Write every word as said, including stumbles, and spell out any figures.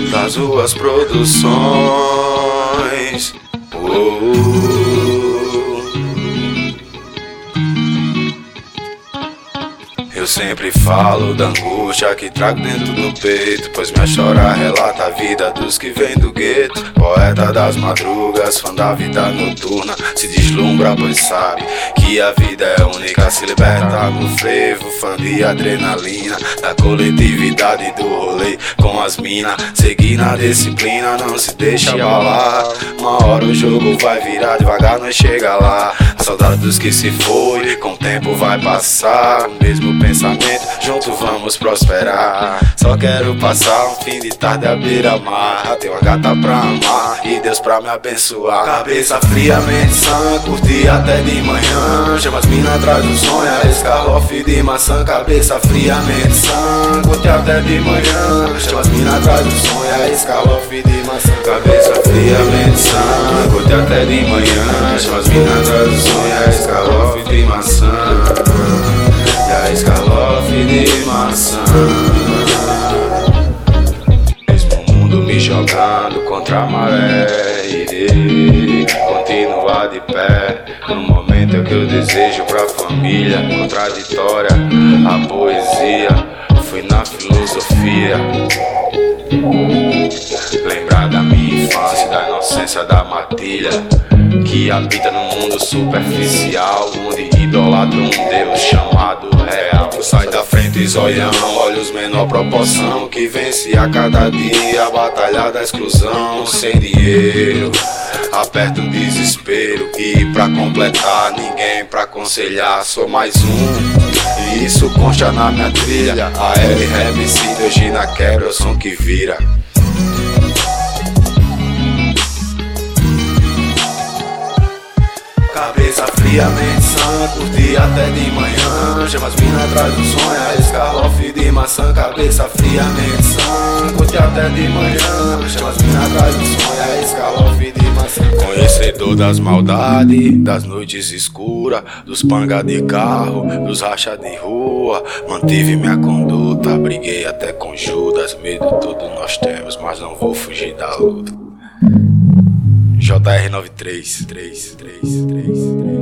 das ruas produções. Oh. Eu sempre falo da angústia que trago dentro do peito, pois minha chora relata a vida dos que vêm do gueto. Poeta das madrugas, fã da vida noturna, se deslumbra pois sabe que a vida é única. Se liberta no frevo, fã de adrenalina, da coletividade do rolê com as mina. Seguir na disciplina, não se deixa abalar. Uma hora o jogo vai virar, devagar nós chega lá. A saudade dos que se foi, com o tempo vai passar. O mesmo pensamento, junto vamos prosperar. Só quero passar um fim de tarde à beira-mar. Tenho uma gata pra amar e Deus pra me abençoar. Cabeça fria, mente sã, curti até de manhã. Chama as mina atrás do sonho, escalofe de maçã. Cabeça fria, mente sã, curti até de manhã. Chama as mina atrás do sonho, escalofe de maçã. Cabeça fria, mente sã, curti até de manhã. Chama as mina atrás do sonho, escalofe de maçã. E a escalofe de maçã. Mesmo o mundo me jogando contra a maré, irei continuar de pé. No momento que eu desejo pra família, contraditória a poesia. Fui na filosofia, lembrar da minha infância, da inocência da matilha, que habita no mundo superficial, onde idolatra um Deus chamado real. Sai da frente, zoião, olhos menor proporção, que vence a cada dia a batalha da exclusão. Sem dinheiro, aperta o desespero, e pra completar, ninguém pra aconselhar. Sou mais um, e isso consta na minha trilha. A L remicida, hoje na quebra, o som que vira. Cabeça fria, mente sã, curti até de manhã. Chama as mina atrás do sonho, escalofe de maçã. Cabeça fria, mente sã, curti até de manhã. Chama as mina atrás do sonho, escalofe de maçã. Conhecedor das maldades, das noites escuras, dos panga de carro, dos racha de rua. Mantive minha conduta, briguei até com Judas. Medo todo nós temos, mas não vou fugir da luta. J R noventa e três, três, três, três, três.